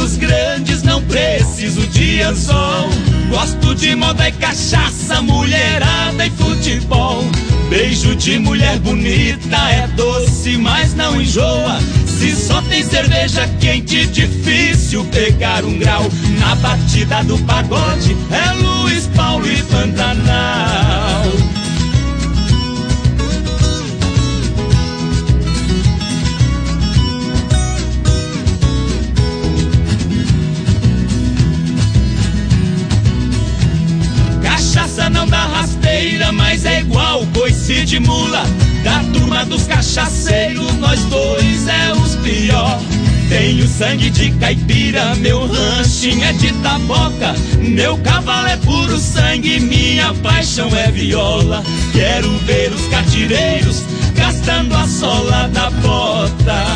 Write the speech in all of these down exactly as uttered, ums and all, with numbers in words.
dos grandes, não preciso de anzol. Gosto de moda e cachaça, mulherada e futebol. Beijo de mulher bonita é doce, mas não enjoa. Se só tem cerveja quente, difícil pegar um grau. Na batida do pagode é Luiz Paulo e Pantanal. Cachaça não dá rasteira, mas é igual coice de mula. Da turma dos cachaceiros, nós dois é os pior. Tenho sangue de caipira, meu ranchinho é de taboca. Meu cavalo é puro sangue, minha paixão é viola. Quero ver os catireiros gastando a sola da bota.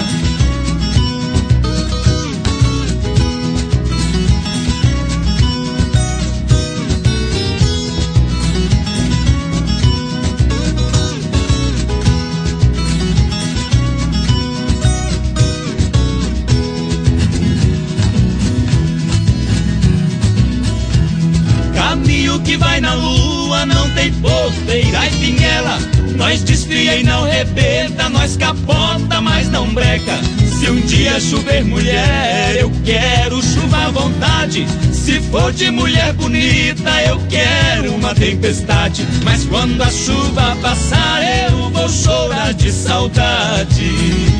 Caminho que vai na lua, não tem porteira e pinguela. Nós desfia e não rebenta, nós capota, mas não breca. Se um dia chover mulher, eu quero chuva à vontade. Se for de mulher bonita, eu quero uma tempestade. Mas quando a chuva passar, eu vou chorar de saudade.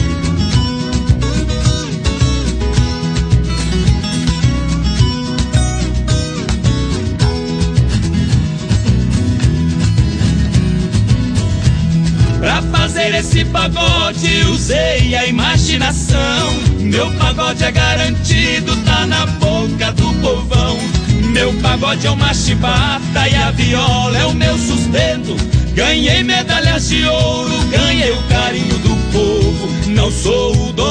Pra fazer esse pagode usei a imaginação. Meu pagode é garantido, tá na boca do povão. Meu pagode é uma chibata e a viola é o meu sustento. Ganhei medalhas de ouro, ganhei o carinho do povo. Não sou o dono